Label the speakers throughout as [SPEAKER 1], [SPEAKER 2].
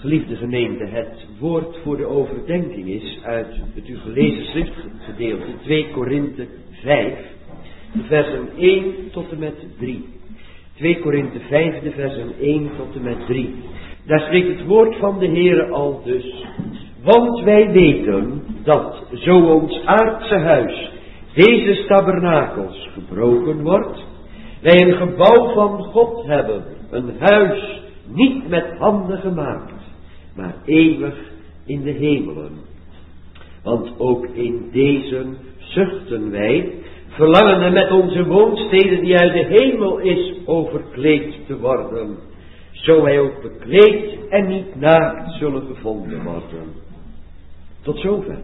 [SPEAKER 1] Geliefde gemeente, het woord voor de overdenking is uit het u gelezen schriftgedeelte 2 Korinthe 5, de versen 1 tot en met 3. 2 Korinthe 5, de versen 1 tot en met 3. Daar spreekt het woord van de Heere al dus. Want wij weten dat zo ons aardse huis, deze tabernakels, gebroken wordt, wij een gebouw van God hebben, een huis niet met handen gemaakt, maar eeuwig in de hemelen. Want ook in deze zuchten wij, verlangende met onze woonsteden die uit de hemel is overkleed te worden, zo wij ook bekleed en niet naakt zullen gevonden worden. Tot zover.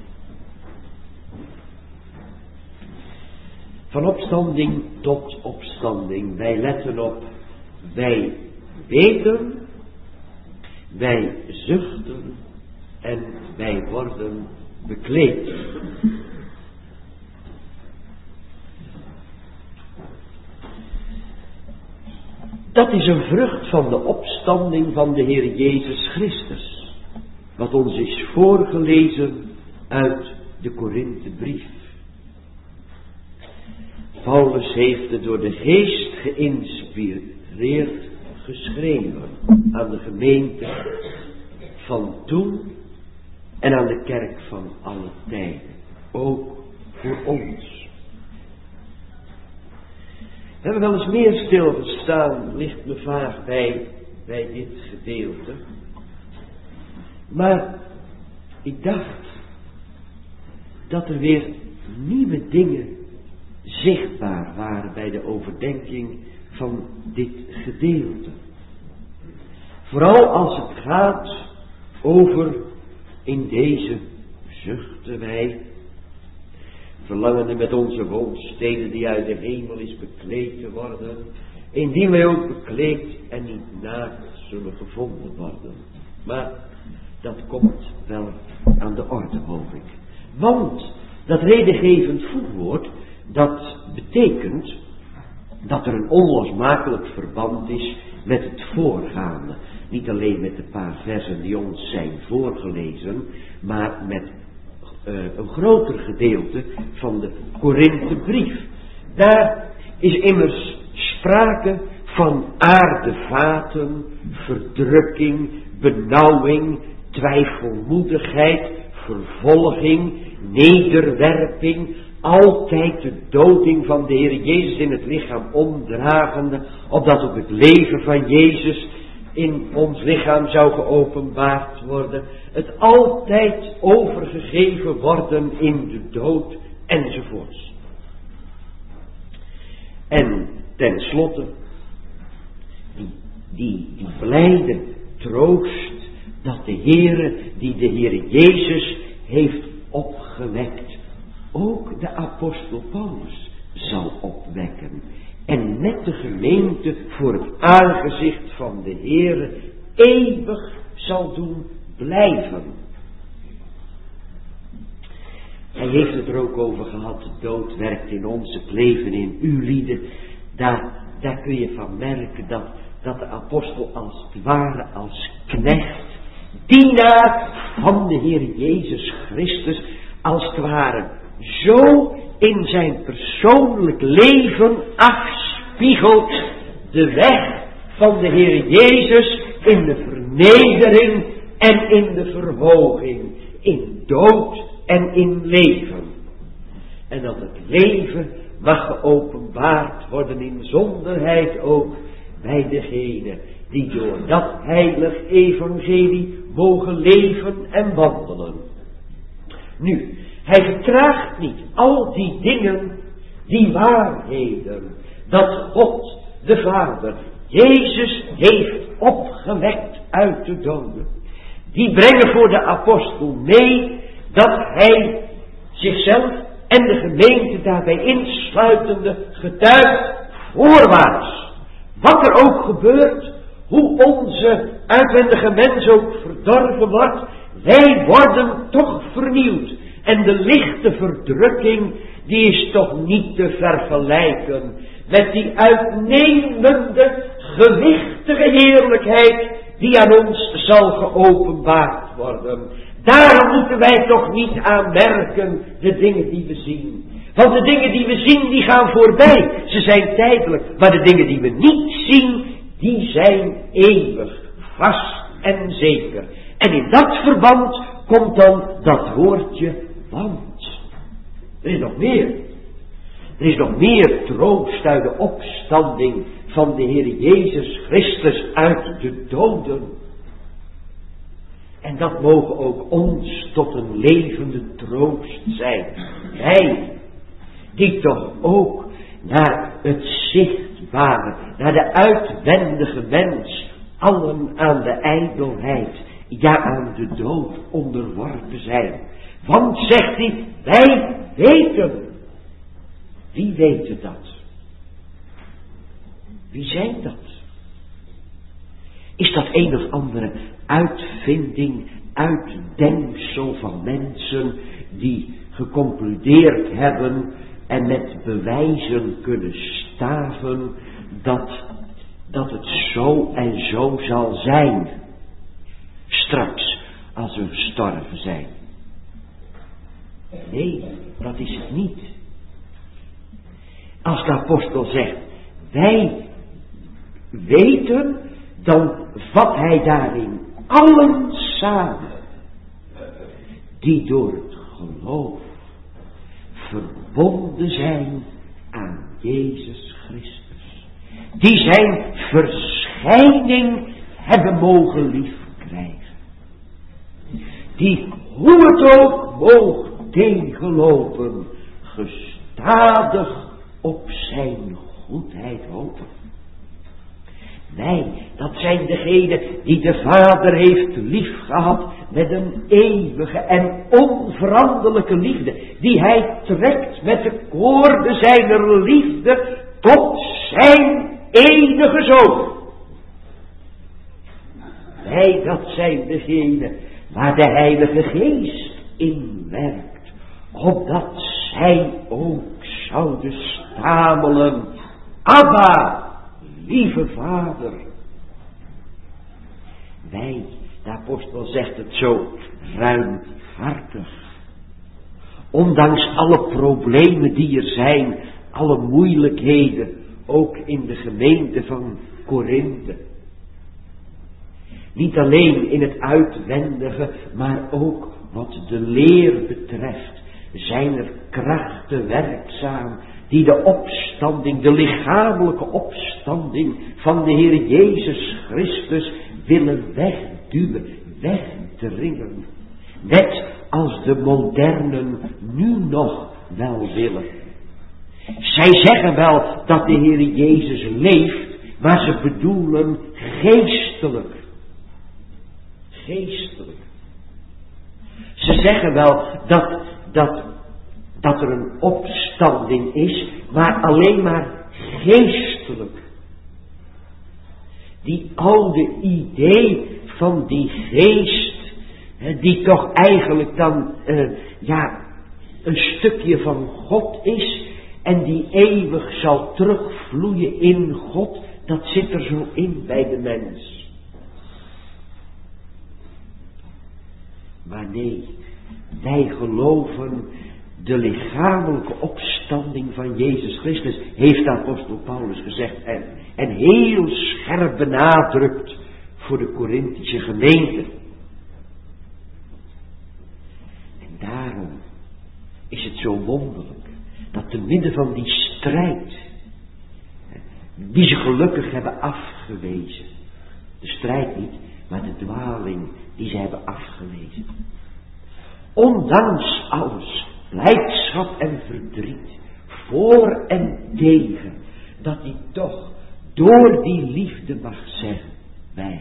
[SPEAKER 1] Van opstanding tot opstanding. Wij letten op, wij weten, wij zuchten en wij worden bekleed. Dat is een vrucht van de opstanding van de Heer Jezus Christus, wat ons is voorgelezen uit de Korinthebrief. Paulus heeft het door de Geest geïnspireerd geschreven aan de gemeente van toen en aan de kerk van alle tijden, ook voor ons. We hebben wel eens meer stilgestaan, ligt me vaag bij dit gedeelte. Maar ik dacht dat er weer nieuwe dingen zichtbaar waren bij de overdenking van dit gedeelte. Vooral als het gaat over in deze zuchten wij, verlangende met onze woonsteden die uit de hemel is bekleed te worden, indien wij ook bekleed en niet naakt zullen gevonden worden. Maar dat komt wel aan de orde, hoop ik. Want dat redengevend voetwoord, dat betekent dat er een onlosmakelijk verband is met het voorgaande. Niet alleen met de paar versen die ons zijn voorgelezen, maar met een groter gedeelte van de Korinthebrief. Daar is immers sprake van aardevaten, verdrukking, benauwing, twijfelmoedigheid, vervolging, nederwerping, altijd de doding van de Heer Jezus in het lichaam omdragende, opdat ook het leven van Jezus in ons lichaam zou geopenbaard worden, het altijd overgegeven worden in de dood enzovoorts. En tenslotte, die blijde troost dat de Heere, die de Heere Jezus heeft opgewekt, ook de apostel Paulus zal opwekken. En met de gemeente voor het aangezicht van de Heere eeuwig zal doen blijven. Hij heeft het er ook over gehad, de dood werkt in ons, het leven in uw lieden. Daar kun je van merken dat de apostel als het ware als knecht, dienaar van de Heer Jezus Christus, als het ware zo in zijn persoonlijk leven afspiegelt de weg van de Heer Jezus in de vernedering en in de verhoging, in dood en in leven. En dat het leven mag geopenbaard worden in zonderheid ook bij degenen die door dat heilig evangelie mogen leven en wandelen. Nu, hij vertraagt niet al die dingen, die waarheden, dat God de Vader Jezus heeft opgewekt uit de doden. Die brengen voor de apostel mee dat hij zichzelf en de gemeente daarbij insluitende getuigt voorwaarts. Wat er ook gebeurt, hoe onze uitwendige mens ook verdorven wordt, wij worden toch vernieuwd. En de lichte verdrukking, die is toch niet te vergelijken met die uitnemende, gewichtige heerlijkheid die aan ons zal geopenbaard worden. Daarom moeten wij toch niet aanmerken de dingen die we zien. Want de dingen die we zien, die gaan voorbij. Ze zijn tijdelijk. Maar de dingen die we niet zien, die zijn eeuwig, vast en zeker. En in dat verband komt dan dat woordje want. Er is nog meer. Er is nog meer troost uit de opstanding van de Heer Jezus Christus uit de doden. En dat mogen ook ons tot een levende troost zijn. Wij, die toch ook naar het zichtbare, naar de uitwendige mens, allen aan de ijdelheid, ja aan de dood onderworpen zijn. Want, zegt hij, wij weten. Wie weten dat? Wie zijn dat? Is dat een of andere uitvinding, uitdenksel van mensen die geconcludeerd hebben en met bewijzen kunnen staven dat het zo en zo zal zijn, straks als we gestorven zijn? Nee, dat is het niet. Als de apostel zegt, wij weten, dan vat hij daarin allen samen die door het geloof verbonden zijn aan Jezus Christus. Die zijn verschijning hebben mogen liefkrijgen. Die, hoe het ook moog tegenlopen, gestadig op zijn goedheid hopen. Wij, dat zijn degenen die de Vader heeft liefgehad met een eeuwige en onveranderlijke liefde, die hij trekt met de koorden zijner liefde tot zijn enige Zoon. Wij, dat zijn degenen waar de Heilige Geest in werkt, opdat zij ook zouden stamelen, Abba, lieve Vader. Wij, de apostel zegt het zo ruimhartig. Ondanks alle problemen die er zijn, alle moeilijkheden, ook in de gemeente van Korinthe. Niet alleen in het uitwendige, maar ook wat de leer betreft, zijn er krachten werkzaam die de opstanding, de lichamelijke opstanding van de Heer Jezus Christus willen wegduwen, wegdringen. Net als de modernen nu nog wel willen. Zij zeggen wel dat de Heer Jezus leeft, maar ze bedoelen geestelijk. Geestelijk. Ze zeggen wel dat er een opstanding is, maar alleen maar geestelijk. Die oude idee van die geest, die toch eigenlijk dan, een stukje van God is, en die eeuwig zal terugvloeien in God, dat zit er zo in bij de mens. Maar nee, wij geloven de lichamelijke opstanding van Jezus Christus, heeft de apostel Paulus gezegd en heel scherp benadrukt voor de Korinthische gemeente. En daarom is het zo wonderlijk dat te midden van die strijd, die ze gelukkig hebben afgewezen, de strijd niet, maar de dwaling die ze hebben afgewezen, ondanks alles, blijdschap en verdriet, voor en tegen, dat hij toch door die liefde mag zeggen, wij.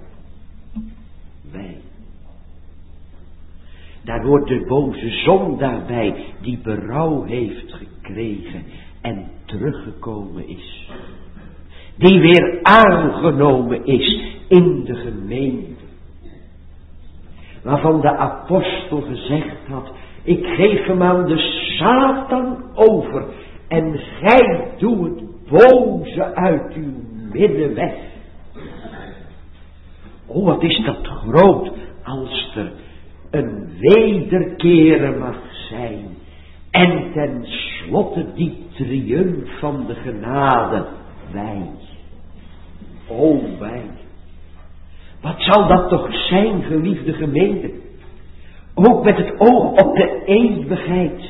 [SPEAKER 1] Daar hoort de boze zondaar bij, die berouw heeft gekregen en teruggekomen is. Die weer aangenomen is in de gemeente. Waarvan de apostel gezegd had, ik geef hem aan de Satan over en gij doet het boze uit uw midden weg. Oh, wat is dat groot als er een wederkeren mag zijn. En ten slotte die triumf van de genade. Wij. O wij. Wat zal dat toch zijn, geliefde gemeente. Ook met het oog op de eeuwigheid.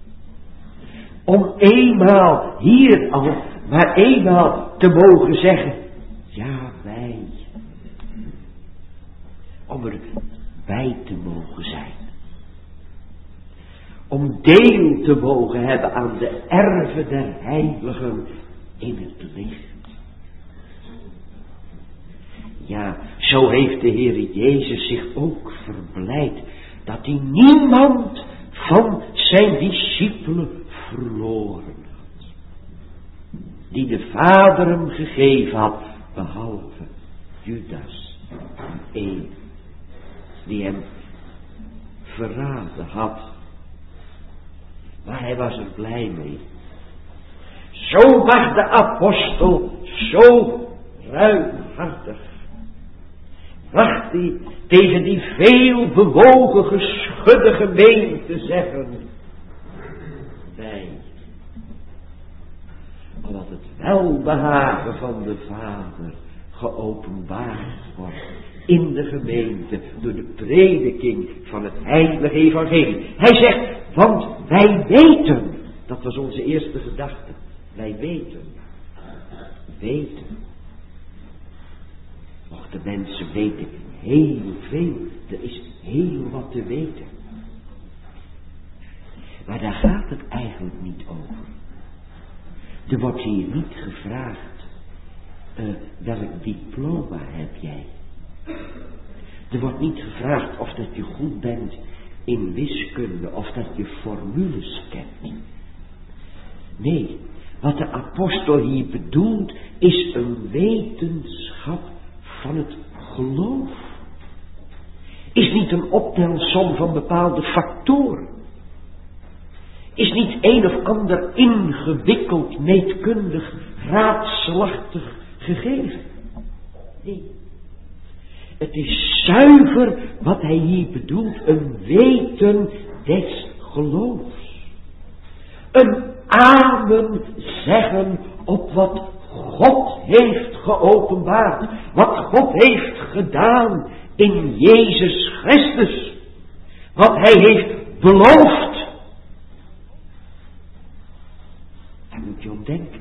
[SPEAKER 1] Om eenmaal hier al, maar eenmaal te mogen zeggen. Ja, wij. Om er bij te mogen zijn. Om deel te mogen hebben aan de erven der heiligen in het licht. Ja, zo heeft de Heer Jezus zich ook verblijd dat hij niemand van zijn discipelen verloren had. Die de Vader hem gegeven had, behalve Judas, één, die hem verraden had. Maar hij was er blij mee. Zo mag de apostel zo ruimhartig. Wacht hij tegen die veel bewogen geschudde gemeente zeggen. Wij. Omdat het welbehagen van de Vader geopenbaard wordt in de gemeente door de prediking van het heilige evangelie. Hij zegt, want wij weten, dat was onze eerste gedachte, wij weten. Och, de mensen weten heel veel, er is heel wat te weten. Maar daar gaat het eigenlijk niet over. Er wordt hier niet gevraagd, welk diploma heb jij? Er wordt niet gevraagd of dat je goed bent in wiskunde of dat je formules kent. Nee, wat de apostel hier bedoelt is een wetenschap van het geloof. Is niet een optelsom van bepaalde factoren. Is niet een of ander ingewikkeld, meetkundig, raadselachtig gegeven. Nee. Het is zuiver wat hij hier bedoelt, een weten des geloofs. Een amen zeggen op wat God heeft geopenbaard. Wat God heeft gedaan in Jezus Christus. Wat hij heeft beloofd. Daar moet je om denken.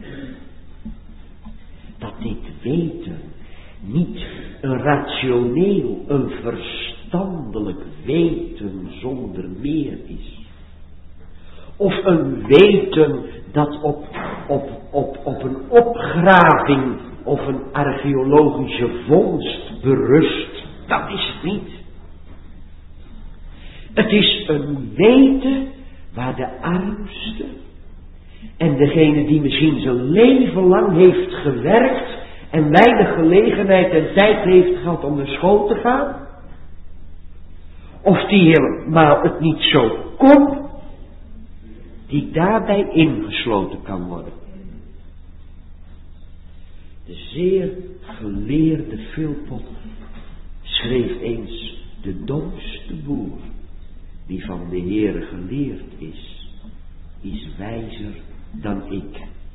[SPEAKER 1] Dat dit weten niet een rationeel, een verstandelijk weten zonder meer is. Of een weten dat op een opgraving of een archeologische vondst berust. Dat is het niet. Het is een weten waar de armste en degene die misschien zijn leven lang heeft gewerkt en weinig gelegenheid en tijd heeft gehad om naar school te gaan, of die helemaal het niet zo kon, die daarbij ingesloten kan worden. De zeer geleerde Philpot schreef eens: de domste boer die van de Heere geleerd is wijzer dan ik.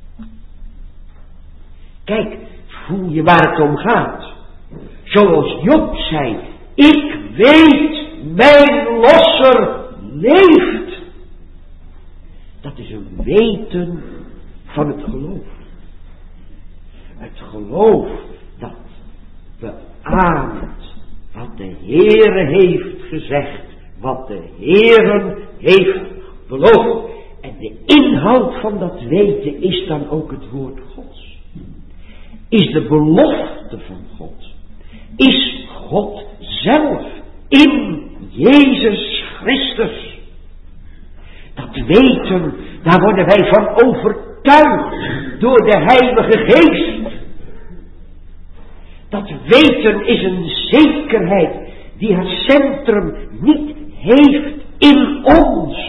[SPEAKER 1] Kijk, voel je waar het om gaat. Zoals Job zei, ik weet, mijn losser leeft. Dat is een weten van het geloof. Het geloof dat beaamt wat de Heere heeft gezegd, wat de Heere heeft beloofd. En de inhoud van dat weten is dan ook het woord Gods. Is de belofte van God. Is God zelf in Jezus Christus. Dat weten, daar worden wij van overtuigd door de Heilige Geest. Dat weten is een zekerheid die haar centrum niet heeft in ons.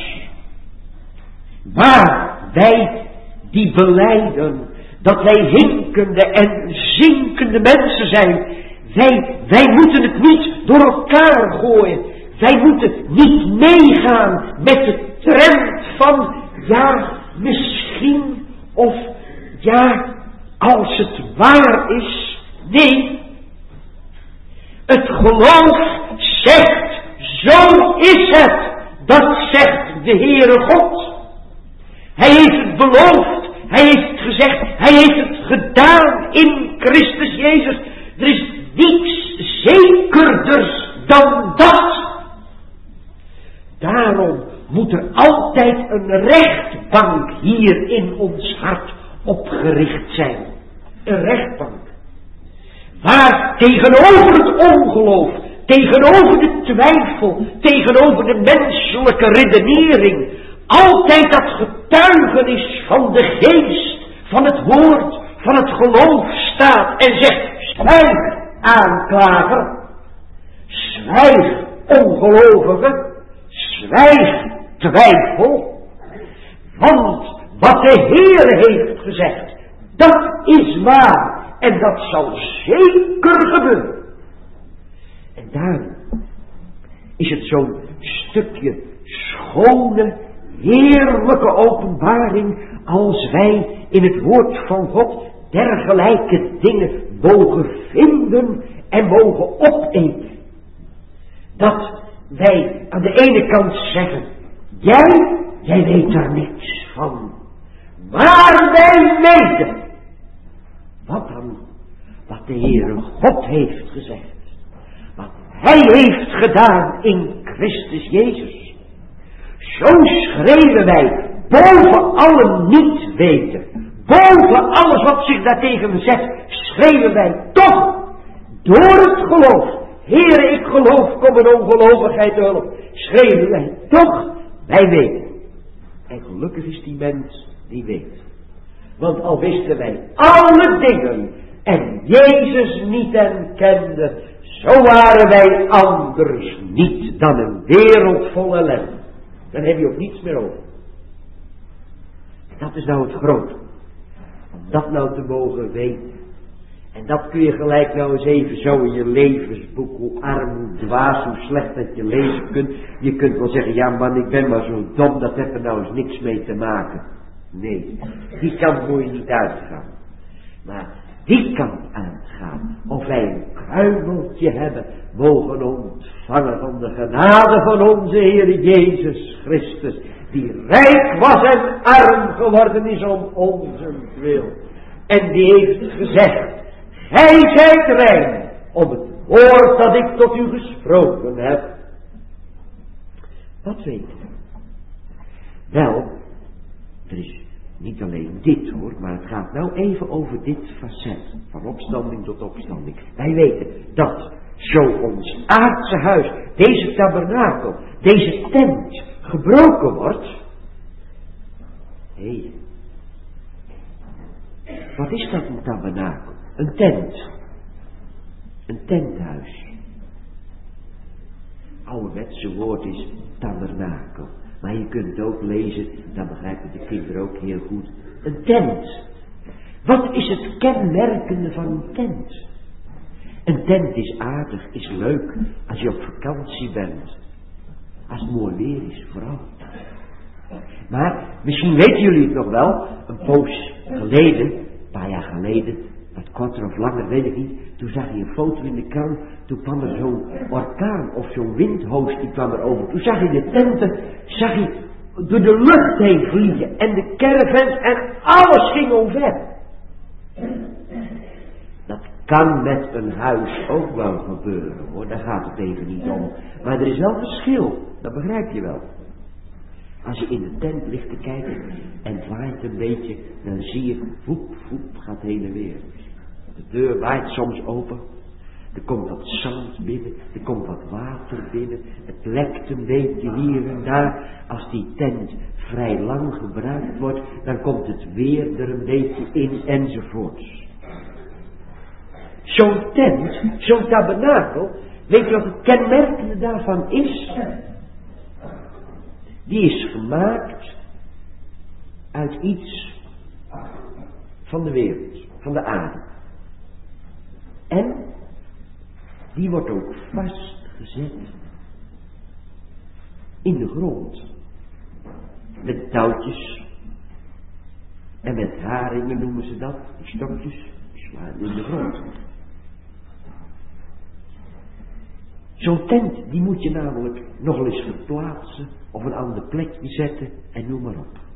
[SPEAKER 1] Maar wij die belijden dat wij hinkende en zinkende mensen zijn, Wij moeten het niet door elkaar gooien. Wij moeten niet meegaan met de trend van, ja, misschien, of ja, als het waar is. Nee, het geloof zegt, zo is het. Dat zegt de Heere God. Hij heeft het beloofd, hij heeft het gezegd, hij heeft het gedaan in Christus Jezus. Er is niets zekerders dan dat. Daarom moet er altijd een rechtbank hier in ons hart opgericht zijn. Een rechtbank. Waar tegenover het ongeloof, tegenover de twijfel, tegenover de menselijke redenering, altijd dat getuigenis van de geest, van het woord, van het geloof staat en zegt, zwijg aanklager, zwijg ongelovige, zwijg twijfel, want wat de Heer heeft gezegd, dat is waar en dat zal zeker gebeuren. En daarom is het zo'n stukje schone, heerlijke openbaring als wij in het woord van God dergelijke dingen mogen vinden en mogen opeten. Dat wij aan de ene kant zeggen, jij weet er niks van. Maar wij weten. Wat dan? Wat de Heere God heeft gezegd. Wat Hij heeft gedaan in Christus Jezus. Zo schreeuwen wij boven alle niet weten. Boven alles wat zich daartegen zet, schreeuwen wij toch door het geloof. Heere, ik geloof, kom een ongelovigheid hulp. Schreeuwen wij toch, wij weten. En gelukkig is die mens die weet. Want al wisten wij alle dingen en Jezus niet en kenden, zo waren wij anders niet dan een wereld vol ellende. Dan heb je ook niets meer over. Dat is nou het grote. Om dat nou te mogen weten. En dat kun je gelijk nou eens even zo in je levensboek, hoe arm, hoe dwaas, hoe slecht dat je lezen kunt. Je kunt wel zeggen, ja man, ik ben maar zo dom, dat heeft er nou eens niks mee te maken. Nee, die kant moet je niet uitgaan. Maar die kant uitgaan, of wij een kruimeltje hebben, mogen ontvangen van de genade van onze Heer Jezus Christus, die rijk was en arm geworden is om onzentwil. En die heeft gezegd, gij zijt rein om het woord dat ik tot u gesproken heb. Wat weet je? Wel, er is niet alleen dit hoor, maar het gaat nou even over dit facet, van opstanding tot opstanding. Wij weten dat zo ons aardse huis, deze tabernakel, deze tent, gebroken wordt. Hé, wat is dat een tabernakel? Een tent. Een tenthuis. Ouderwetse woord is tabernakel. Maar je kunt het ook lezen, dan begrijpen de kinderen ook heel goed. Een tent. Wat is het kenmerkende van een tent? Een tent is aardig, is leuk als je op vakantie bent. Als het mooi weer is, vooral. Maar misschien weten jullie het nog wel, een poos geleden, een paar jaar geleden, wat korter of langer, weet ik niet. Toen zag je een foto in de krant, toen kwam er zo'n orkaan of zo'n windhoos, die kwam er over. Toen zag je de tenten, zag je door de lucht heen vliegen en de caravans en alles ging omver. Dat kan met een huis ook wel gebeuren hoor, daar gaat het even niet om. Maar er is wel verschil, dat begrijp je wel. Als je in de tent ligt te kijken en het waait een beetje, dan zie je, voep, gaat heen en weer. De deur waait soms open, er komt wat zand binnen, er komt wat water binnen, het lekt een beetje hier en daar. Als die tent vrij lang gebruikt wordt, dan komt het weer er een beetje in enzovoorts. Zo'n tent, zo'n tabernakel, weet je wat het kenmerkende daarvan is? Die is gemaakt uit iets van de wereld, van de aarde. En die wordt ook vastgezet in de grond. Met touwtjes en met haringen noemen ze dat, die stokjes, die slaan in de grond. Zo'n tent, die moet je namelijk nog eens verplaatsen of een ander plekje zetten en noem maar op.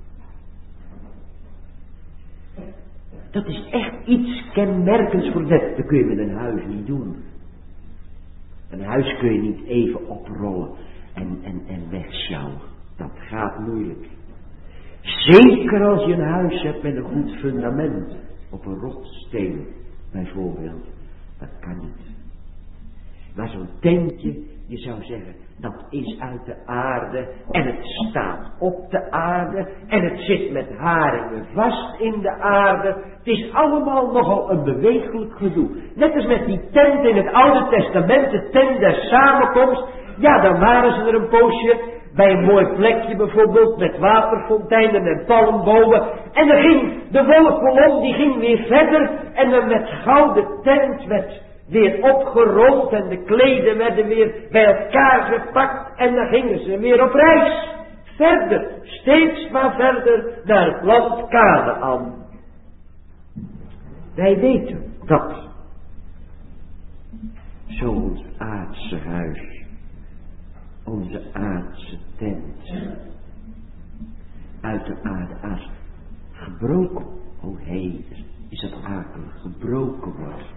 [SPEAKER 1] Dat is echt iets kenmerkends voor dat. Dat kun je met een huis niet doen. Een huis kun je niet even oprollen en wegsjouwen. Dat gaat moeilijk. Zeker als je een huis hebt met een goed fundament. Op een rotsteen bijvoorbeeld. Dat kan niet. Maar zo'n tentje, je zou zeggen, dat is uit de aarde en het staat op de aarde en het zit met haringen vast in de aarde. Het is allemaal nogal een bewegelijk gedoe. Net als met die tent in het Oude Testament, de tent der samenkomst. Ja, dan waren ze er een poosje bij een mooi plekje bijvoorbeeld met waterfonteinen en palmbomen. En dan ging de wolkkolom, die ging weer verder en dan met gouden tent werd weer opgerold en de kleden werden weer bij elkaar gepakt en dan gingen ze weer op reis. Verder, steeds maar verder naar het land Kanaän. Wij weten dat zo ons aardse huis, onze aardse tent, uit de aarde als gebroken, o heder, is dat akelig, gebroken wordt.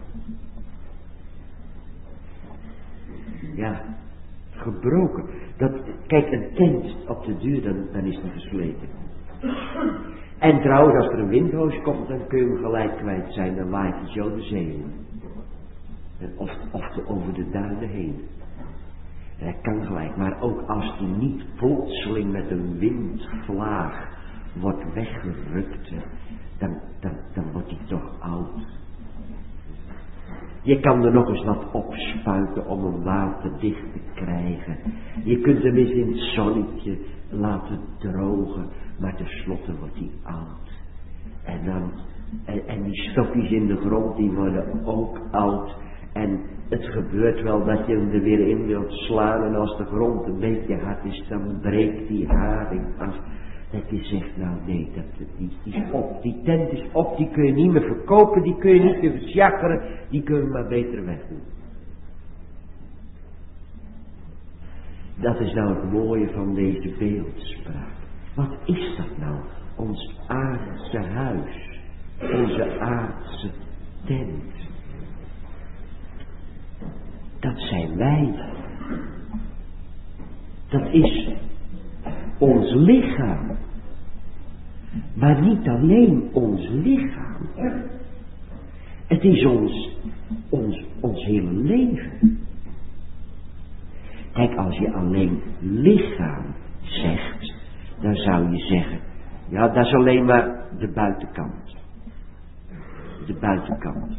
[SPEAKER 1] Ja, gebroken. Kijk, een tent op de duur, dan is die versleten. En trouwens, als er een windhoos komt, dan kun je hem gelijk kwijt zijn. Dan waait hij zo de zee in. Of over de duinen heen. Dat kan gelijk. Maar ook als die niet plotseling met een windvlaag wordt weggerukt, dan wordt hij toch oud. Je kan er nog eens wat opspuiten om hem waterdicht te krijgen. Je kunt hem eens in het zonnetje laten drogen, maar tenslotte wordt hij oud. En die stokjes in de grond, die worden ook oud. En het gebeurt wel dat je hem er weer in wilt slaan en als de grond een beetje hard is, dan breekt die haring af. Dat je zegt, nou nee, die is op, die tent is op, die kun je niet meer verkopen, die kun je niet meer versjakkeren, die kun je maar beter wegdoen. Dat is nou het mooie van deze beeldspraak. Wat is dat nou? Ons aardse huis, onze aardse tent. Dat zijn wij. Dat is ons lichaam. Maar niet alleen ons lichaam. Het is ons hele leven. Kijk, als je alleen lichaam zegt, dan zou je zeggen, ja, dat is alleen maar de buitenkant. De buitenkant.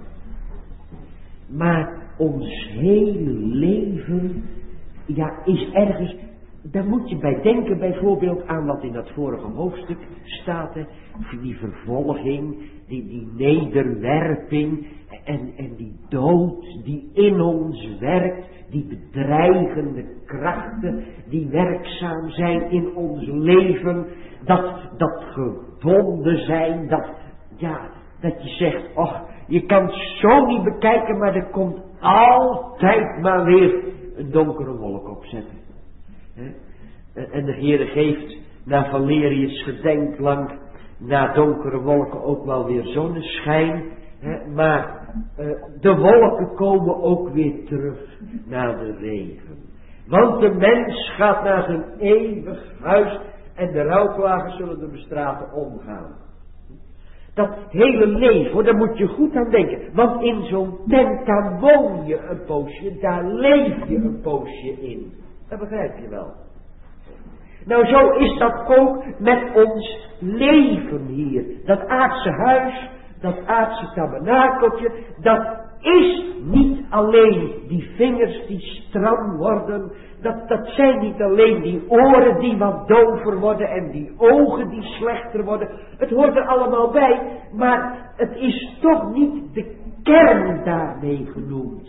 [SPEAKER 1] Maar ons hele leven, ja, is ergens. Daar moet je bij denken bijvoorbeeld aan wat in dat vorige hoofdstuk staat. Hè, die vervolging, die nederwerping en die dood die in ons werkt. Die bedreigende krachten die werkzaam zijn in ons leven. Dat gebonden zijn. Dat je zegt, och, je kan het zo niet bekijken, maar er komt altijd maar weer een donkere wolk opzetten. En de Heere geeft naar Valerius gedenklang na donkere wolken ook wel weer zonneschijn. Maar de wolken komen ook weer terug naar de regen. Want de mens gaat naar zijn eeuwig huis en de rouwklagers zullen de bestraten omgaan. Dat hele leven, hoor, daar moet je goed aan denken. Want in zo'n tent, daar woon je een poosje, daar leef je een poosje in. Dat begrijp je wel. Nou, zo is dat ook met ons leven hier. Dat aardse huis, dat aardse tabernakeltje, dat is niet alleen die vingers die stram worden. Dat zijn niet alleen die oren die wat dover worden en die ogen die slechter worden. Het hoort er allemaal bij, maar het is toch niet de kern daarmee genoemd.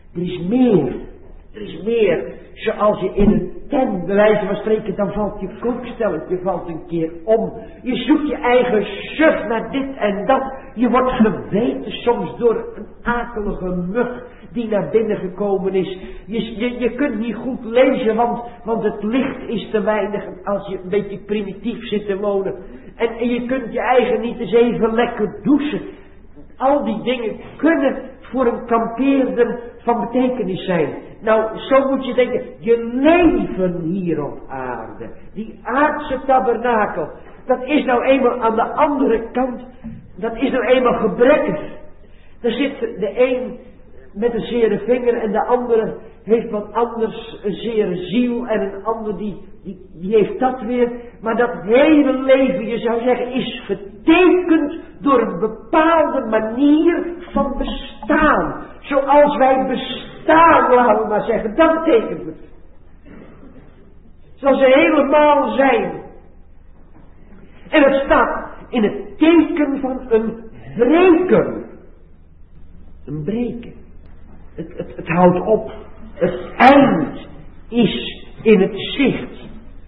[SPEAKER 1] Er is meer. Er is meer. Zoals je in een tent, bij wijze van spreken, dan valt je kookstelletje valt een keer om. Je zoekt je eigen suf naar dit en dat. Je wordt gebeten soms door een akelige mug die naar binnen gekomen is. Je kunt niet goed lezen, want het licht is te weinig als je een beetje primitief zit te wonen. En je kunt je eigen niet eens even lekker douchen. Al die dingen kunnen voor een kampeerder van betekenis zijn. Nou, zo moet je denken, je leven hier op aarde, die aardse tabernakel, dat is nou eenmaal aan de andere kant, dat is nou eenmaal gebrekkig. Daar zit de een met een zere vinger en de andere heeft wat anders, een zere ziel en een ander die heeft dat weer. Maar dat hele leven, je zou zeggen, is getekend door een bepaalde manier van bestaan. Zoals wij bestaan, laten we maar zeggen, dat betekent het. Zoals ze helemaal zijn. En het staat in het teken van een breken. Een breken. Het houdt op. Het eind is in het zicht.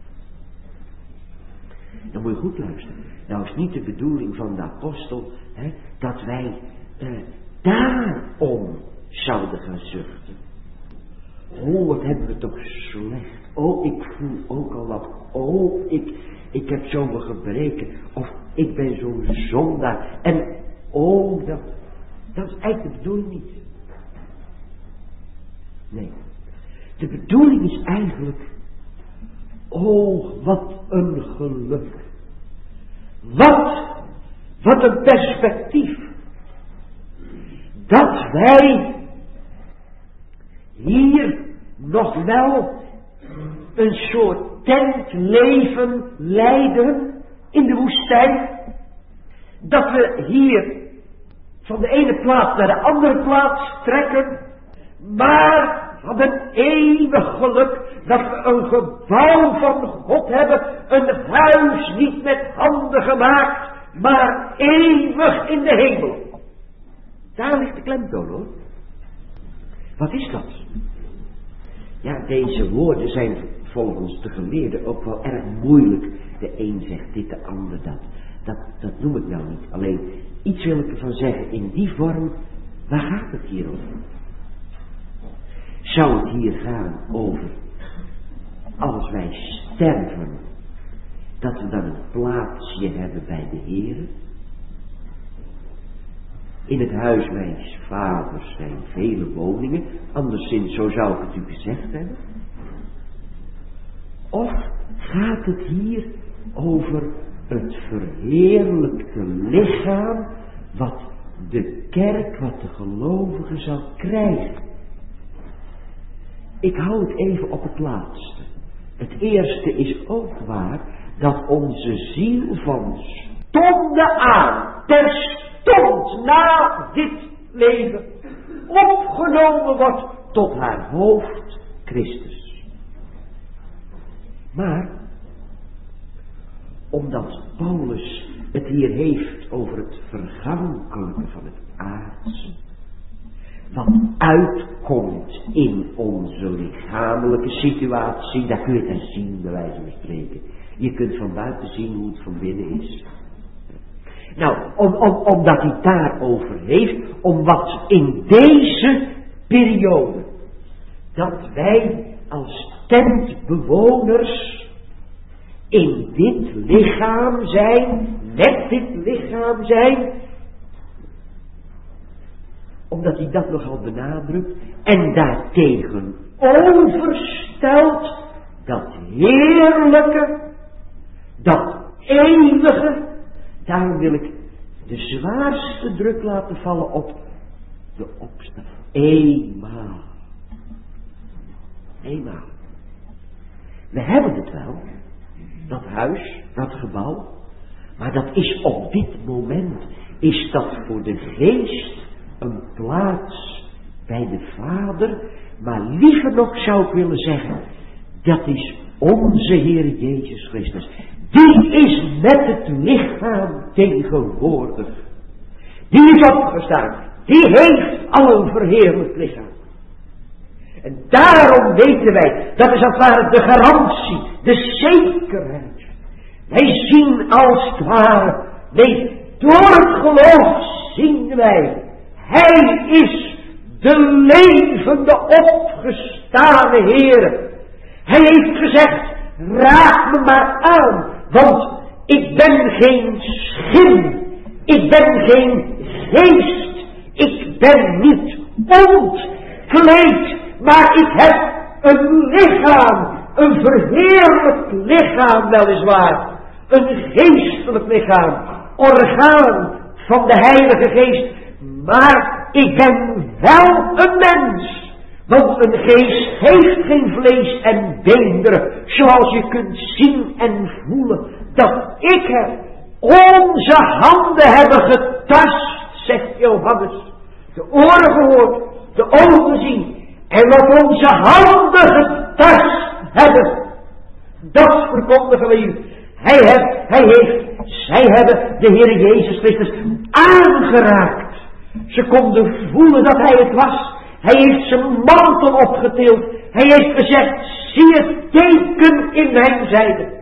[SPEAKER 1] Dan moet je goed luisteren. Nou is niet de bedoeling van de apostel dat wij daarom zouden gaan zuchten. Oh, wat hebben we toch slecht. Oh, ik voel ook al wat. Oh, ik heb zoveel gebreken. Of ik ben zo'n zondaar. En oh, dat is eigenlijk de bedoeling niet. Nee. De bedoeling is eigenlijk, oh, wat een geluk. Wat een perspectief. Dat wij hier nog wel een soort tentleven leiden in de woestijn. Dat we hier van de ene plaats naar de andere plaats trekken. Maar van een eeuwig geluk dat we een gebouw van God hebben. Een huis niet met handen gemaakt, maar eeuwig in de hemel. Daar ligt de klemtoon, hoor. Wat is dat? Ja, deze woorden zijn volgens de geleerden ook wel erg moeilijk. De een zegt dit, de ander dat. Dat noem ik nou niet. Alleen iets wil ik ervan zeggen. In die vorm, waar gaat het hier over? Zou het hier gaan over, als wij sterven, dat we dan een plaatsje hebben bij de Heer? In het huis mijns vaders zijn vele woningen, anderszins zo zou ik het u gezegd hebben. Of gaat het hier over het verheerlijkte lichaam, wat de kerk, wat de gelovigen zal krijgen? Ik hou het even op het laatste. Het eerste is ook waar, dat onze ziel van stonde aan, terstond na dit leven, opgenomen wordt tot haar hoofd, Christus. Maar, omdat Paulus het hier heeft over het vergankelijke van het aardse, wat uitkomt in onze lichamelijke situatie, daar kun je het zien, bij wijze van spreken. Je kunt van buiten zien hoe het van binnen is. Nou, omdat hij daarover heeft, om wat in deze periode, dat wij als tentbewoners in dit lichaam zijn, met dit lichaam zijn, omdat hij dat nogal benadrukt, en daartegenover stelt dat heerlijke, dat eeuwige. Daarom wil ik de zwaarste druk laten vallen op de opstanding. Eenmaal. We hebben het wel, dat huis, dat gebouw, maar dat is op dit moment, is dat voor de geest een plaats bij de Vader, maar liever nog zou ik willen zeggen, dat is onze Heer Jezus Christus. Die is met het lichaam tegenwoordig. Die is opgestaan. Die heeft al een verheerlijkt lichaam. En daarom weten wij, dat is als het ware de garantie, de zekerheid. Wij zien als het ware, nee, door het geloof zien wij, hij is de levende opgestane Heer. Hij heeft gezegd, raak me maar aan, want ik ben geen schim, ik ben geen geest, ik ben niet ontkleed, maar ik heb een lichaam, een verheerlijkt lichaam weliswaar, een geestelijk lichaam, orgaan van de Heilige Geest, maar ik ben wel een mens. Want een geest heeft geen vlees en beenderen, zoals je kunt zien en voelen dat ik heb. Onze handen hebben getast, zegt Johannes. De oren gehoord, de ogen zien. En wat onze handen getast hebben, dat verkondigen we u. Zij hebben de Heer Jezus Christus aangeraakt. Ze konden voelen dat hij het was. Hij heeft zijn mantel opgetild. Hij heeft gezegd, zie het teken in mijn zijde.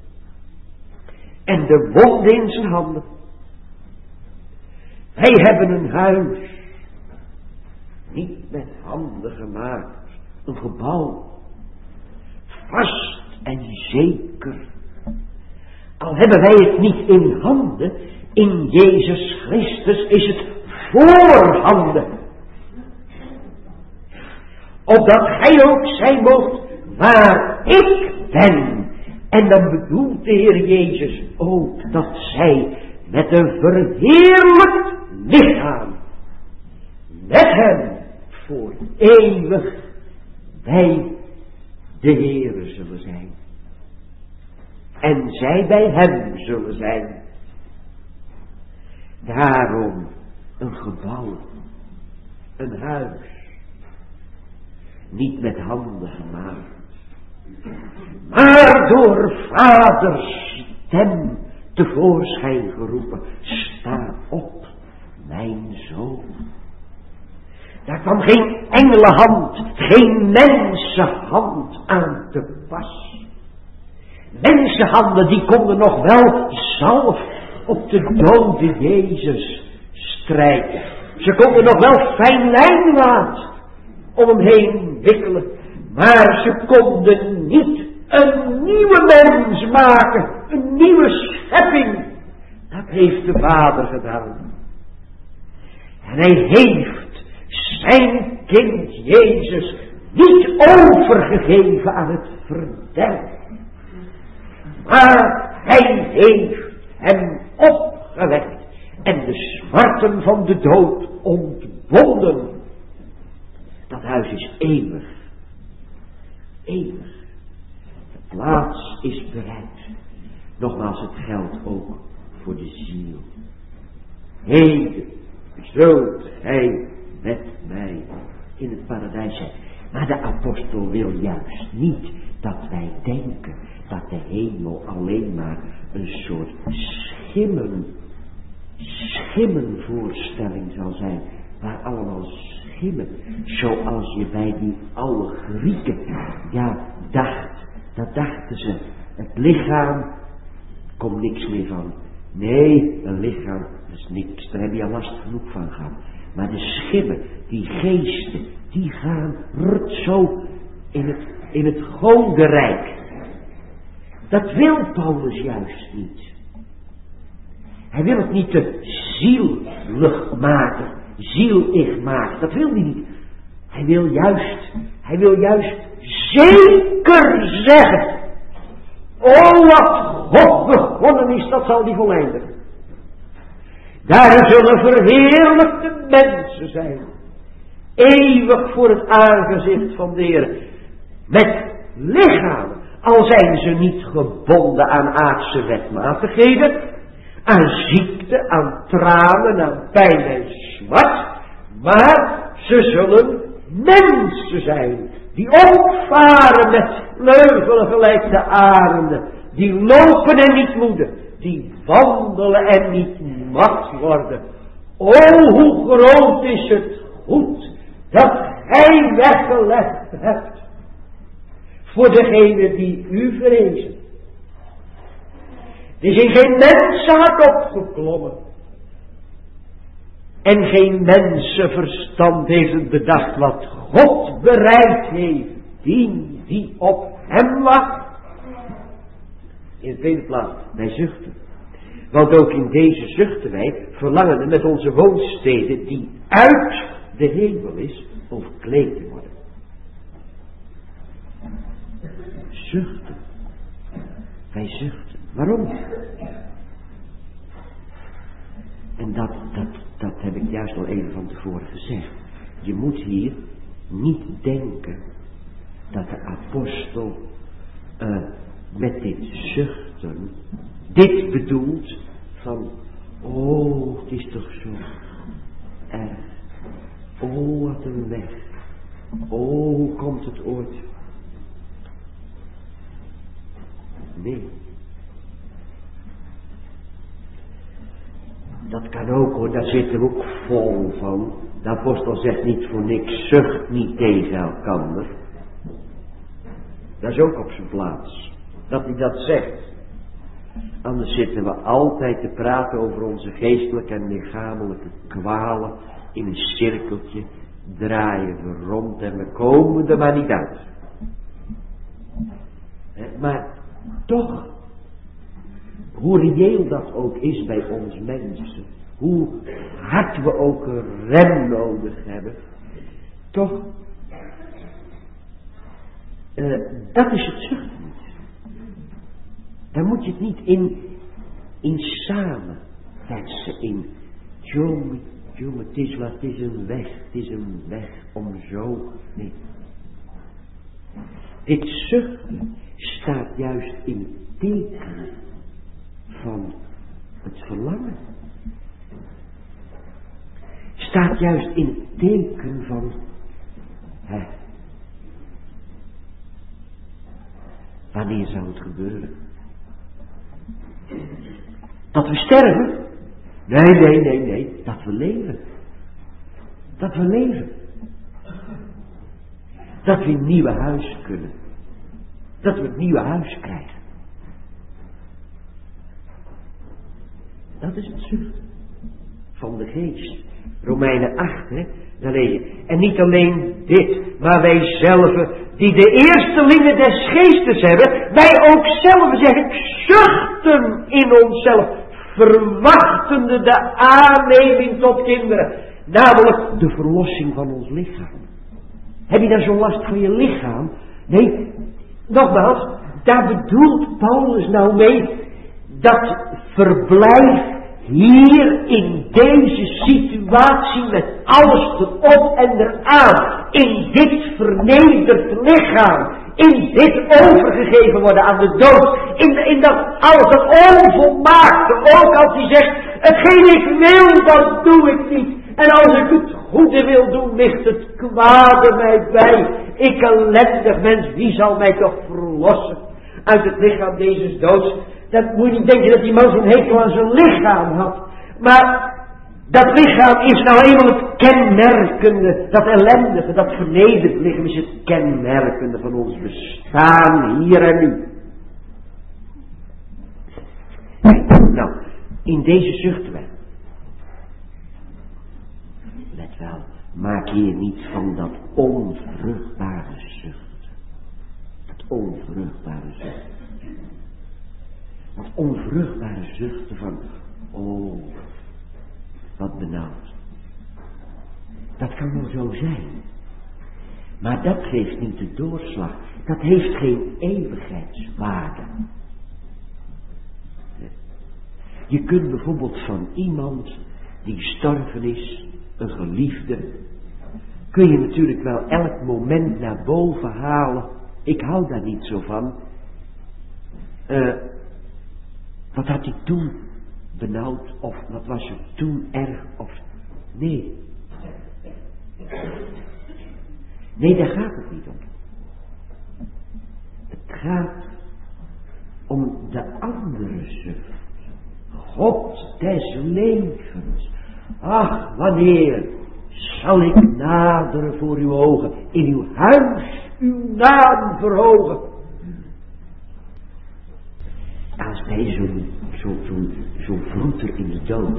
[SPEAKER 1] En de wonden in zijn handen. Wij hebben een huis. Niet met handen gemaakt. Een gebouw. Vast en zeker. Al hebben wij het niet in handen. In Jezus Christus is het voorhanden. Opdat gij ook zijn moogt waar ik ben. En dan bedoelt de Heer Jezus ook dat zij met een verheerlijkt lichaam met hem voor eeuwig bij de Heere zullen zijn. En zij bij hem zullen zijn. Daarom een gebouw, een huis. Niet met handen gemaakt, maar door vaders stem tevoorschijn geroepen. Sta op, mijn zoon. Daar kwam geen engelenhand, geen mensenhand aan te pas. Mensenhanden die konden nog wel zalf op de dode Jezus strijken. Ze konden nog wel fijn lijnwaad om hem heen wikkelen. Maar ze konden niet een nieuwe mens maken. Een nieuwe schepping. Dat heeft de Vader gedaan. En hij heeft zijn kind Jezus niet overgegeven aan het verderf. Maar hij heeft hem opgewekt. En de smarten van de dood ontbonden. Dat huis is eeuwig. Eeuwig. De plaats is bereid. Nogmaals, het geldt ook voor de ziel. Heden zult gij met mij in het paradijs zijn. Maar de apostel wil juist niet dat wij denken dat de hemel alleen maar een soort schimmenvoorstelling zal zijn. Waar allemaal schimmen. Zoals je bij die oude Grieken, dat dachten ze. Het lichaam, komt niks meer van. Nee, een lichaam, dat is niks. Daar heb je al last genoeg van gehad. Maar de schimmen, die geesten, die gaan zo in het godenrijk. Dat wil Paulus juist niet. Hij wil het niet te zielig maken, zielig maken. Dat wil hij niet. Hij wil juist zeker zeggen. Oh, wat God begonnen is, dat zal hij voleindigen. Daar zullen verheerlijkte mensen zijn. Eeuwig voor het aangezicht van de Heer. Met lichamen. Al zijn ze niet gebonden aan aardse wetmatigheden. Aan ziekte, aan tranen, aan pijn en smart. Maar ze zullen mensen zijn. Die opvaren met vleugelen gelijk de arenden. Die lopen en niet moeden. Die wandelen en niet mat worden. O, hoe groot is het goed dat Hij weggelegd hebt. Voor degene die u vrezen. Het is in geen mensenhart opgeklommen. En geen mensenverstand heeft het bedacht wat God bereid heeft. Die op hem wacht. In de tweede plaats, wij zuchten. Want ook in deze zuchten wij, verlangen met onze woonsteden die uit de hemel is, overkleed te worden. Zuchten. Wij zuchten. Waarom? En dat heb ik juist al even van tevoren gezegd. Je moet hier niet denken dat de apostel met dit zuchten, dit bedoelt van, oh, het is toch zo erg. Oh, wat een weg. Oh, hoe komt het ooit? Nee. Dat kan ook hoor, daar zitten we ook vol van. De apostel zegt niet voor niks, zucht niet tegen elkander. Dat is ook op zijn plaats. Dat hij dat zegt. Anders zitten we altijd te praten over onze geestelijke en lichamelijke kwalen. In een cirkeltje draaien we rond en we komen er maar niet uit. Maar toch, hoe reëel dat ook is bij ons mensen, hoe hard we ook een rem nodig hebben, toch, dat is het zuchten niet. Daar moet je het niet in samen versen, in jongen, het is wat, het is een weg om zo, nee. Dit zuchten staat juist in het teken van het verlangen. Staat juist in het teken van wanneer zou het gebeuren? Dat we sterven? Nee, dat we leven. Dat we leven. Dat we een nieuwe huis kunnen. Dat we het nieuwe huis krijgen. Dat is het zucht van de geest. Romeinen 8, daar lees je. En niet alleen dit, maar wij zelven, die de eerstelingen des geestes hebben, wij ook zelf zeggen, zuchten in onszelf, verwachtende de aanneming tot kinderen. Namelijk de verlossing van ons lichaam. Heb je daar zo'n last van je lichaam? Nee, nogmaals, daar bedoelt Paulus nou mee dat verblijf hier in deze situatie met alles erop en eraan, in dit vernederd lichaam, in dit overgegeven worden aan de dood, in dat alles, dat onvolmaakte, ook als hij zegt, hetgeen ik wil, dat doe ik niet. En als ik het goede wil doen, ligt het kwade mij bij. Ik ellendig mens, wie zal mij toch verlossen uit het lichaam deze doods? Dat moet je niet denken dat die man zo'n hekel aan zijn lichaam had. Maar dat lichaam is nou eenmaal het kenmerkende, dat ellendige, dat vernederd lichaam is het kenmerkende van ons bestaan hier en nu. Nou, in deze zuchten wij. Let wel, maak hier niet van dat onvruchtbare zucht. Dat onvruchtbare zucht. Dat onvruchtbare zuchten van, oh, wat benauwd. Dat kan wel zo zijn. Maar dat geeft niet de doorslag. Dat heeft geen eeuwigheidswaarde. Je kunt bijvoorbeeld van iemand die gestorven is, een geliefde, kun je natuurlijk wel elk moment naar boven halen. Ik hou daar niet zo van. Wat had hij toen benauwd? Of wat was er toen erg? Of nee. Nee, daar gaat het niet om. Het gaat om de andere zucht. God des levens. Ach, wanneer zal ik naderen voor uw ogen, in uw huis uw naam verhogen. Als bij zo'n vroeter in de dood.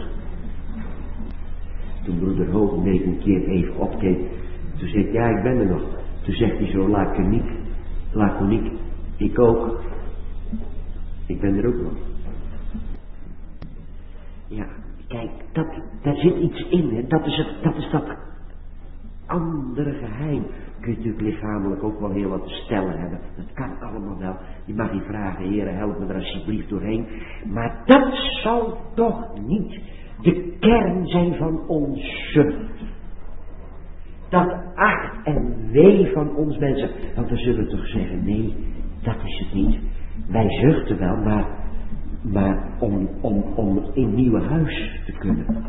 [SPEAKER 1] Toen broeder Hogenbeek een keer even opkeek, toen zei ik, ja, ik ben er nog. Toen zegt hij zo laconiek, ik ook. Ik ben er ook nog. Ja, kijk, daar zit iets in, hè. Dat is dat andere geheim. Kun je natuurlijk lichamelijk ook wel heel wat te stellen hebben. Dat kan allemaal wel. Je mag die vragen, Heere, help me er alsjeblieft doorheen. Maar dat zal toch niet de kern zijn van ons zucht. Dat acht en wee van ons mensen. Want we zullen toch zeggen, nee, dat is het niet. Wij zuchten wel, maar om in nieuwe huis te kunnen.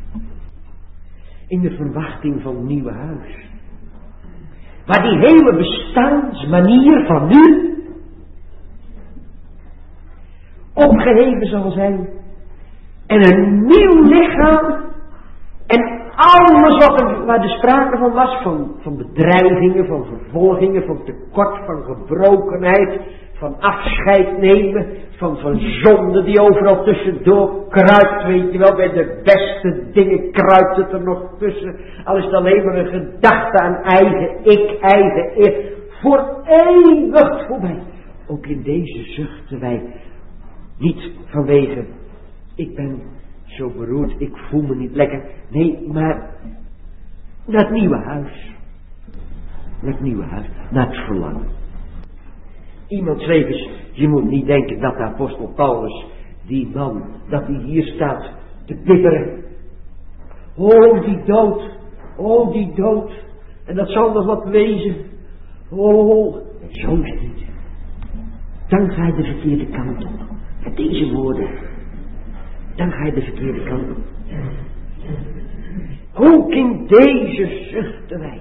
[SPEAKER 1] In de verwachting van een nieuwe huis. Waar die hele bestaansmanier van nu opgeheven zal zijn. En een nieuw lichaam. En alles waar de sprake van was. Van bedreigingen, van vervolgingen, van tekort, van gebrokenheid. Van afscheid nemen. Van zonde die overal tussendoor kruipt. Weet je wel, bij de beste dingen kruipt het er nog tussen. Al is het alleen maar een gedachte aan eigen ik, eigen eer. Voor eeuwig voorbij. Ook in deze zuchten wij niet vanwege, ik ben zo beroerd, ik voel me niet lekker. Nee, maar naar het nieuwe huis. Naar het nieuwe huis, naar het verlangen. Iemand schreef eens, je moet niet denken dat de apostel Paulus, die man, dat hij hier staat te bibberen. Oh, die dood. En dat zal nog wat wezen. Oh, zo is het niet. Dan ga je de verkeerde kant op. Met deze woorden. Dan ga je de verkeerde kant op. Ook in deze zuchten wij.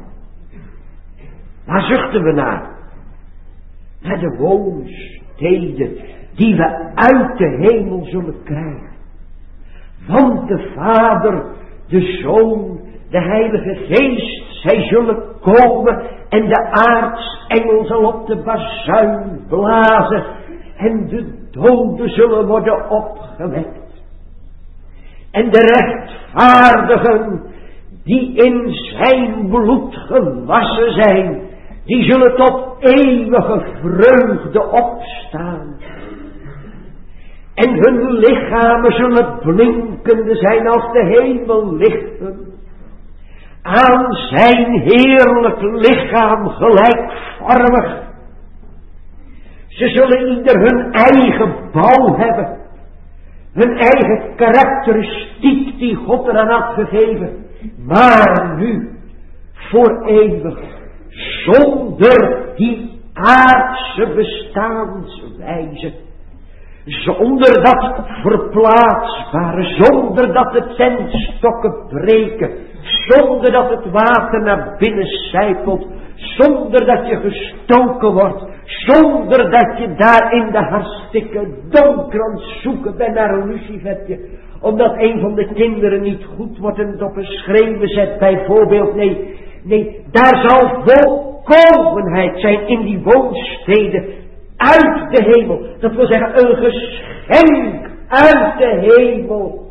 [SPEAKER 1] Waar zuchten we naar? Naar de woonsteden die we uit de hemel zullen krijgen. Want de Vader, de Zoon, de Heilige Geest, zij zullen komen en de aartsengel zal op de bazuin blazen en de doden zullen worden opgewekt. En de rechtvaardigen die in zijn bloed gewassen zijn, die zullen tot eeuwige vreugde opstaan. En hun lichamen zullen blinkende zijn als de hemellichten. Aan zijn heerlijk lichaam gelijkvormig. Ze zullen ieder hun eigen bouw hebben. Hun eigen karakteristiek die God eraan had gegeven. Maar nu, voor eeuwig, zonder die aardse bestaanswijze. Zonder dat verplaatsbare, zonder dat de tentstokken breken, zonder dat het water naar binnen sijpelt, zonder dat je gestoken wordt, zonder dat je daar in de hartstikke donker aan het zoeken bent naar een lucifertje, omdat een van de kinderen niet goed wordt en het op een schreeuwen zet bijvoorbeeld. Nee, daar zal volkomenheid zijn in die woonsteden uit de hemel. Dat wil zeggen een geschenk uit de hemel.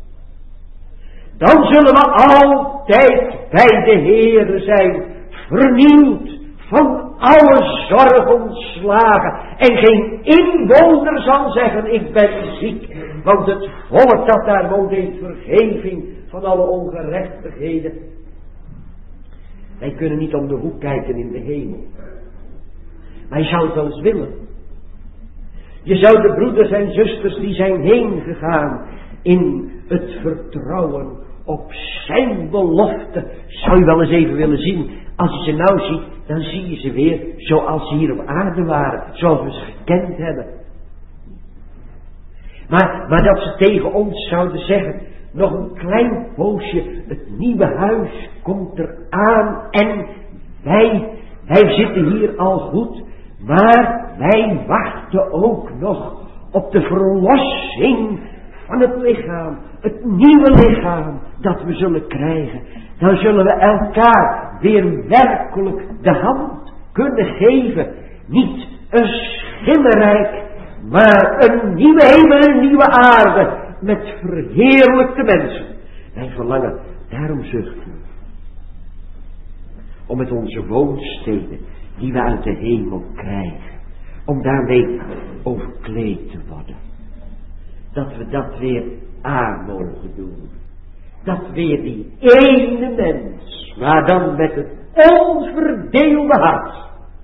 [SPEAKER 1] Dan zullen we altijd bij de Heere zijn, vernieuwd, van alle zorg ontslagen. En geen inwoner zal zeggen, ik ben ziek, want het volk dat daar woont heeft vergeving van alle ongerechtigheden. Wij kunnen niet om de hoek kijken in de hemel. Maar je zou het wel eens willen. Je zou de broeders en zusters die zijn heen gegaan in het vertrouwen op zijn belofte, zou je wel eens even willen zien. Als je ze nou ziet, dan zie je ze weer zoals ze hier op aarde waren, zoals we ze gekend hebben. Maar dat ze tegen ons zouden zeggen, nog een klein poosje, het nieuwe huis komt eraan en wij zitten hier al goed, maar wij wachten ook nog op de verlossing van het lichaam, het nieuwe lichaam dat we zullen krijgen. dan zullen we elkaar weer werkelijk de hand kunnen geven. Niet een schimmerrijk, maar een nieuwe hemel en een nieuwe aarde met verheerlijkte mensen. Wij verlangen, daarom zuchten we, om met onze woonsteden die we uit de hemel krijgen, om daarmee overkleed te worden. Dat we dat weer aan mogen doen. Dat weer die ene mens, maar dan met het onverdeelde hart,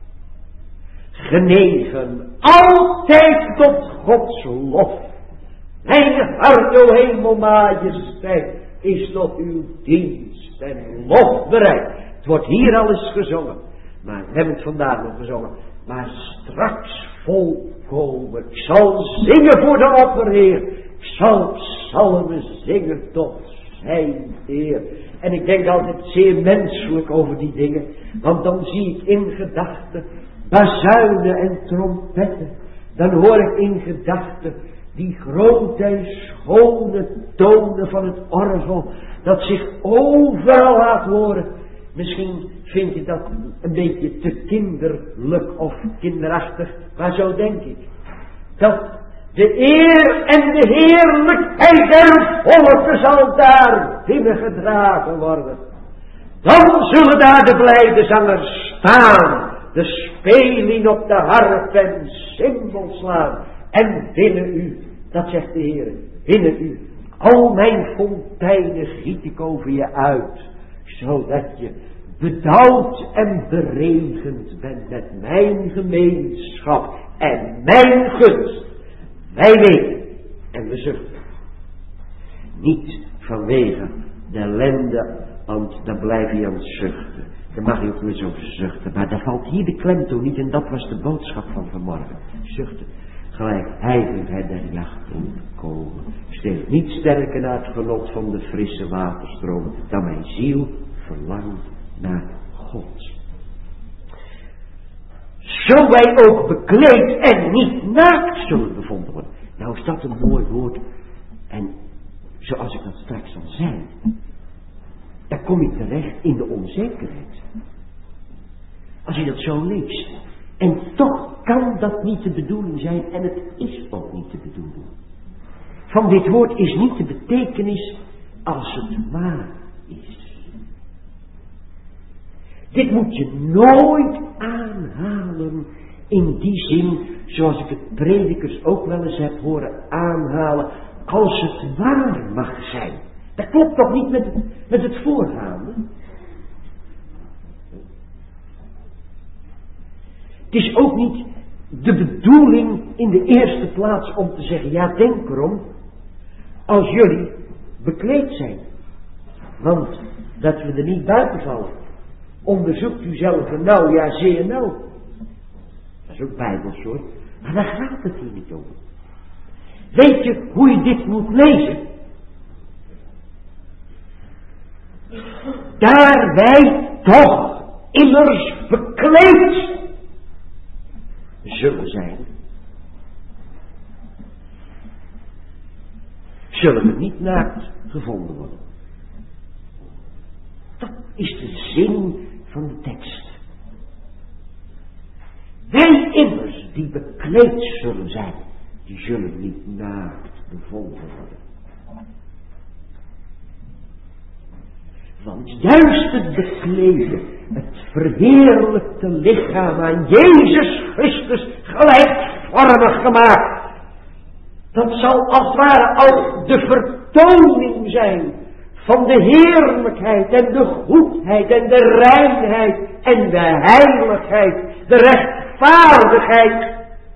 [SPEAKER 1] genegen altijd tot Gods lof. Mijn hart, o hemelmajesteit, is tot uw dienst en lof bereid. Het wordt hier al eens gezongen, maar we hebben het vandaag nog gezongen. Maar straks volkomen, ik zal zingen voor de opperheer. Ik zal psalmen zingen tot zijn Heer. En ik denk altijd zeer menselijk over die dingen, want dan zie ik in gedachten bazuinen en trompetten. Dan hoor ik in gedachten die grote en schone tonen van het orgel, dat zich overal laat horen. Misschien vind je dat een beetje te kinderlijk of kinderachtig, maar zo denk ik. Dat de eer en de heerlijkheid der volken zal daar binnengedragen worden. Dan zullen daar de blijde zangers staan, de speling op de harp en cymbal slaan. En binnen u, dat zegt de Heer, binnen u, al mijn fonteinen giet ik over je uit, zodat je bedauwd en beregend bent met mijn gemeenschap en mijn gunst. Wij weten en we zuchten. Niet vanwege de ellende, want dan blijf je aan het zuchten. Daar mag je ook weer zo zuchten. Maar daar valt hier de klemtoon niet en dat was de boodschap van vanmorgen. Zuchten. Gelijk heiligheid der jacht komen. Steekt niet sterker naar het genot van de frisse waterstromen dan mijn ziel verlangt naar God. Zo wij ook bekleed en niet naakt zullen bevonden worden. Nou is dat een mooi woord. En zoals ik dat straks al zei, dan kom je terecht in de onzekerheid. Als je dat zo leest. En toch kan dat niet de bedoeling zijn en het is ook niet de bedoeling. Van dit woord is niet de betekenis als het waar is. Dit moet je nooit aanhalen in die zin, zoals ik het predikers ook wel eens heb horen aanhalen, als het waar mag zijn. Dat klopt toch niet met het voorgaande? Het is ook niet de bedoeling in de eerste plaats om te zeggen, ja denk erom, als jullie bekleed zijn. Want dat we er niet buiten vallen. Onderzoekt u zelf nou, ja zeer nou. Dat is ook bijbels hoor. Maar daar gaat het hier niet over. Weet je hoe je dit moet lezen? Daar wij toch immers bekleed zullen zijn, zullen we niet naakt gevonden worden. Dat is de zin van de tekst. Wij immers die bekleed zullen zijn, die zullen niet naakt bevonden worden. Want juist het bekleden, het verheerlijkte lichaam aan Jezus Christus gelijkvormig gemaakt, dat zal als het ware al de vertoning zijn van de heerlijkheid en de goedheid en de reinheid en de heiligheid, de rechtvaardigheid.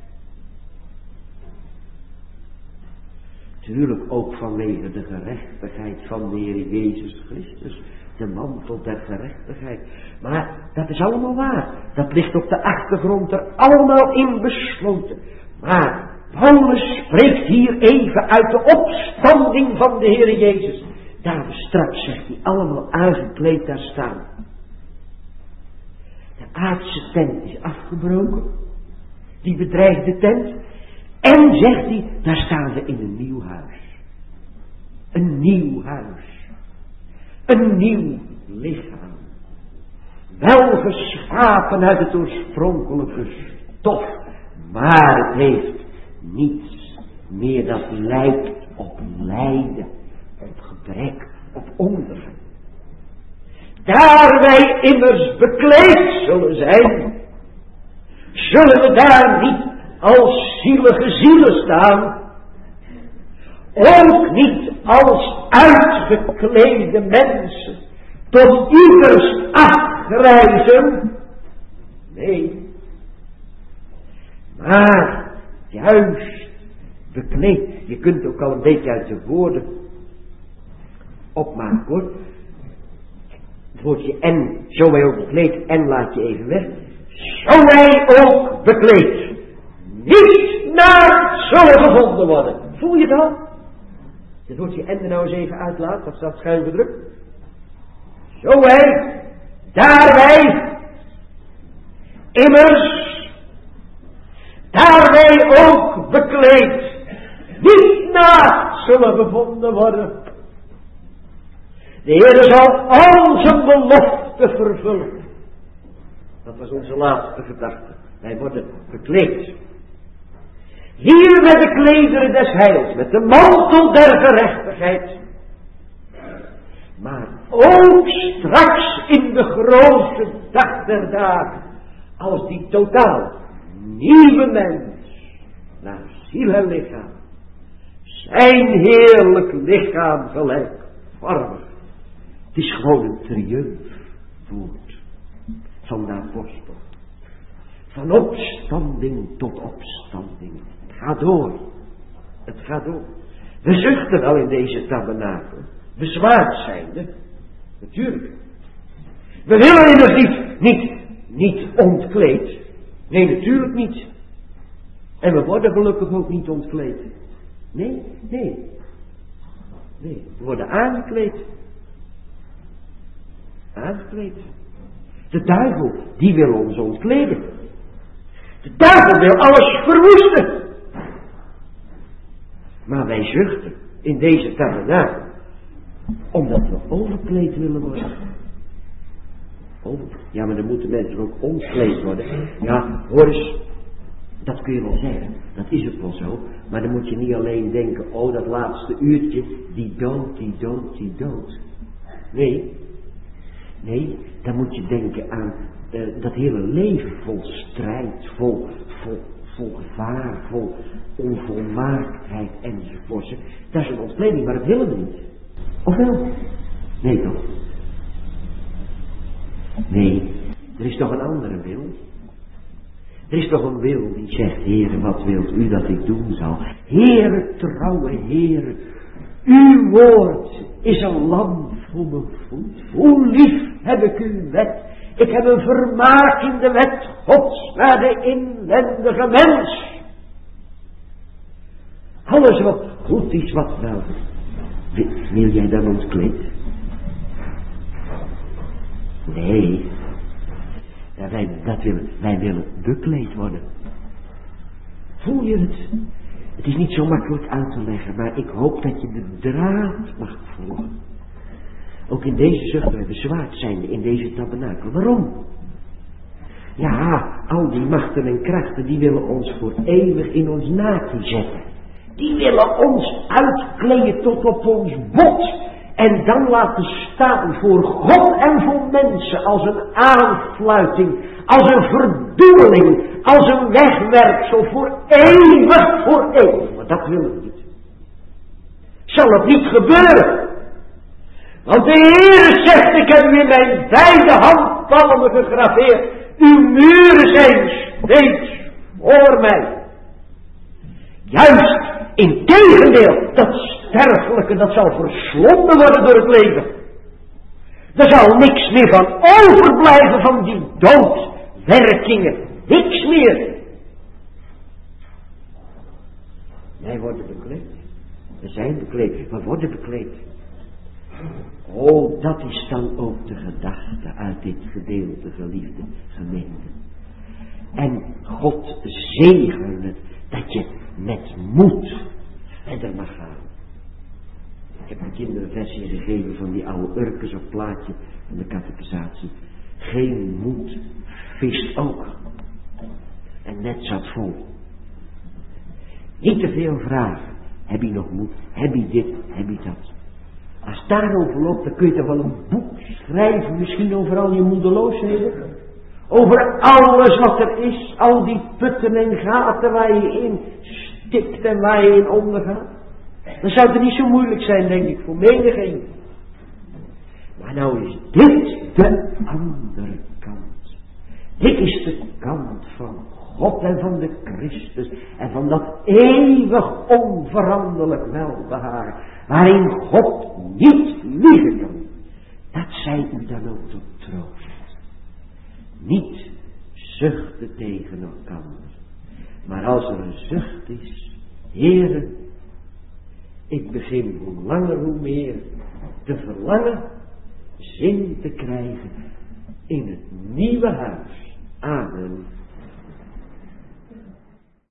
[SPEAKER 1] Tuurlijk ook vanwege de gerechtigheid van de Heer Jezus Christus, de mantel der gerechtigheid. Maar dat is allemaal waar. Dat ligt op de achtergrond er allemaal in besloten. Maar Paulus spreekt hier even uit de opstanding van de Heer Jezus. Daar straks zegt hij allemaal aangekleed daar staan. De aardse tent is afgebroken. Die bedreigde tent. En zegt hij, daar staan we in een nieuw huis. Een nieuw huis. Een nieuw lichaam. Wel geschapen uit het oorspronkelijke stof, maar het heeft niets meer dat lijkt op lijden, op gebrek, op ondergang. Daar wij immers bekleed zullen zijn, zullen we daar niet als zielige zielen staan, ook niet als uitgeklede mensen, tot ieders afgrijzen. Nee, maar juist bekleed. Je kunt ook al een beetje uit de woorden opmaken hoor. Het woordje en, zo wij ook bekleed, en laat je even weg. Zo wij ook bekleed, niet naar zullen gevonden worden. Voel je het al? Het woordje en er nou eens even uitlaat, dat staat schuin gedrukt. Zo wij, daar wij, immers, daar wij ook bekleed, niet naar zullen bevonden worden. De Heer zal al zijn belofte vervullen. Dat was onze laatste gedachte. Wij worden bekleed. Hier met de klederen des heils, met de mantel der gerechtigheid. Maar ook straks in de grote dag der dagen, als die totaal nieuwe mens, naar ziel en lichaam, zijn heerlijk lichaam gelijkvormig. Het is gewoon een triumfwoord van de apostel. Van opstanding tot opstanding. Het gaat door. Het gaat door. We zuchten wel in deze tabernakel. Bezwaard zijnde. Natuurlijk. We willen immers niet ontkleed. Nee, natuurlijk niet. En we worden gelukkig ook niet ontkleed. Nee. We worden aangekleed. Aangekleed. De duivel, die wil ons ontkleden. De duivel wil alles verwoesten. Maar wij zuchten in deze tabernakel, omdat we overkleed willen worden. Ja, maar dan moeten mensen ook ontkleed worden. Ja, hoor eens, dat kun je wel zeggen. Dat is het wel zo. Maar dan moet je niet alleen denken, oh dat laatste uurtje, die dood. Nee, dan moet je denken aan dat hele leven vol strijd, vol gevaar, vol onvolmaaktheid enzovoort. Dat is een ontkleding, maar dat willen we niet. Of wel? Nee toch? Nee, er is toch een andere wil. Er is toch een wil die zegt, Heere, wat wilt u dat ik doen zal? Heere, trouwe Heere, uw woord is een lamp voor mijn voet. Hoe lief heb ik uw wet. Ik heb een vermaak in de wet Gods naar de inwendige mens. Alles wat goed is, wat wel. Wil jij dan ontkleed? Nee. Ja, wij willen bekleed worden. Voel je het? Het is niet zo makkelijk uit te leggen, maar ik hoop dat je de draad mag volgen. Ook in deze zucht wij bezwaard zijn in deze tabernakel. Waarom? Ja, al die machten en krachten die willen ons voor eeuwig in ons naakje zetten. Die willen ons uitkleden tot op ons bot. En dan laten staan voor God en voor mensen als een aanfluiting, als een verdoemeling, als een wegwerpsel voor eeuwig, voor eeuwig. Maar dat willen we niet. Zal het niet gebeuren. Want de Heer zegt, ik heb u in mijn beide handpalmen gegraveerd. Uw muren zijn steeds voor mij. Juist, in tegendeel, dat sterfelijke, dat zal verslonden worden door het leven. Er zal niks meer van overblijven van die doodwerkingen. Niks meer. Wij worden bekleed. We zijn bekleed. We worden bekleed. Oh, dat is dan ook de gedachte uit dit gedeelte, geliefde gemeente. En God zegen het dat je met moed verder mag gaan. Ik heb kinderen een versie gegeven van die oude Urkes of plaatje van de catechisatie. Geen moed vist ook. En net zat vol. Niet te veel vragen. Heb je nog moed? Heb je dit? Heb je dat? Als daarover loopt, dan kun je toch wel een boek schrijven. Misschien over al je moedeloosheden. Over alles wat er is. Al die putten en gaten waar je in stikt en waar je in ondergaat. Dan zou het niet zo moeilijk zijn, denk ik, voor menigeen. Maar nou is dit de andere kant. Dit is de kant van God en van de Christus. En van dat eeuwig onveranderlijk welbehagen. Waarin God niet liegen kan. Dat zij u dan ook tot troost. Niet zuchten tegen elkaar. Maar als er een zucht is. Heere, ik begin hoe langer hoe meer te verlangen. Zin te krijgen in het nieuwe huis. Amen.